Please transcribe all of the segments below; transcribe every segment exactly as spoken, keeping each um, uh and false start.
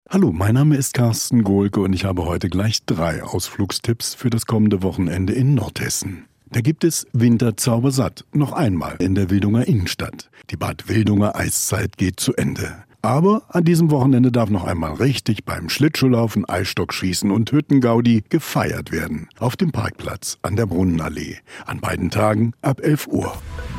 Hallo, mein Name ist Carsten Gohlke und ich habe heute gleich drei Ausflugstipps für das kommende Wochenende in Nordhessen. Da gibt es Winterzaubersatt, noch einmal in der Wildunger Innenstadt. Die Bad Wildunger Eiszeit geht zu Ende. Aber an diesem Wochenende darf noch einmal richtig beim Schlittschuhlaufen, Eisstockschießen und Hüttengaudi gefeiert werden. Auf dem Parkplatz an der Brunnenallee. An beiden Tagen ab elf Uhr.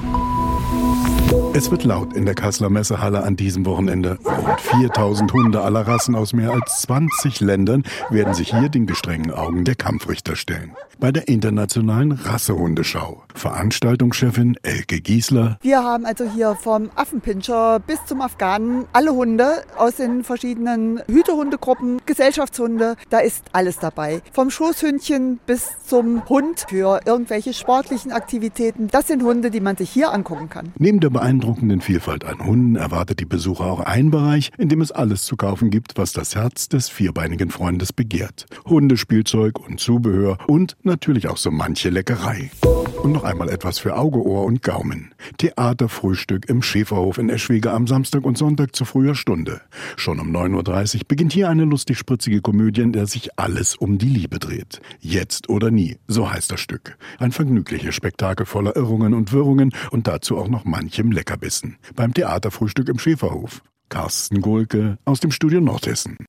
Es wird laut in der Kasseler Messehalle an diesem Wochenende. Rund viertausend Hunde aller Rassen aus mehr als zwanzig Ländern werden sich hier den gestrengen Augen der Kampfrichter stellen. Bei der internationalen Rassehundeschau. Veranstaltungschefin Elke Giesler. Wir haben also hier vom Affenpinscher bis zum Afghanen alle Hunde aus den verschiedenen Hütehundegruppen, Gesellschaftshunde, da ist alles dabei. Vom Schoßhündchen bis zum Hund für irgendwelche sportlichen Aktivitäten. Das sind Hunde, die man sich hier angucken kann. Neben der beeindruckenden Vielfalt an Hunden erwartet die Besucher auch einen Bereich, in dem es alles zu kaufen gibt, was das Herz des vierbeinigen Freundes begehrt. Hundespielzeug und Zubehör und natürlich auch so manche Leckerei. Und noch einmal etwas für Auge, Ohr und Gaumen. Theaterfrühstück im Schäferhof in Eschwege am Samstag und Sonntag zu früher Stunde. Schon um neun Uhr dreißig beginnt hier eine lustig-spritzige Komödie, in der sich alles um die Liebe dreht. Jetzt oder nie, so heißt das Stück. Ein vergnügliches Spektakel voller Irrungen und Wirrungen und dazu auch noch manchem Leckerbissen. Beim Theaterfrühstück im Schäferhof. Carsten Gohlke aus dem Studio Nordhessen.